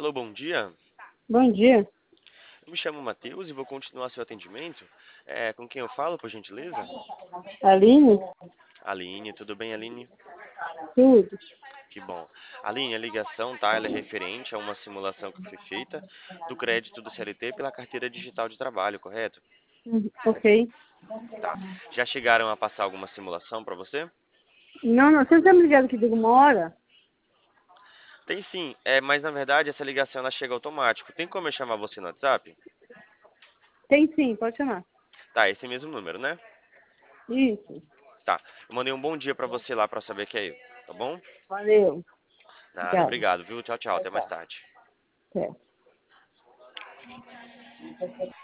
Alô, bom dia. Bom dia, Eu me chamo Matheus e vou continuar seu atendimento. Com quem eu falo, por gentileza? Aline? Aline, tudo bem, Aline? Tudo. Que bom. Aline, a ligação, tá? Ela é referente a uma simulação que foi feita do crédito do CLT pela carteira digital de trabalho, correto? Ok. Tá. Já chegaram a passar alguma simulação para você? Não, não, você não tá me ligado aqui de uma hora? Tem sim, mas na verdade essa ligação ela chega automático. Tem como eu chamar você no WhatsApp? Tem sim, pode chamar. Tá, esse mesmo número, né? Isso. Tá. Eu mandei um bom dia pra você lá pra saber que é eu, tá bom? Valeu. Nada, Obrigada. obrigado, viu? Tchau, tchau, Tchau, até mais tchau. tarde. Até.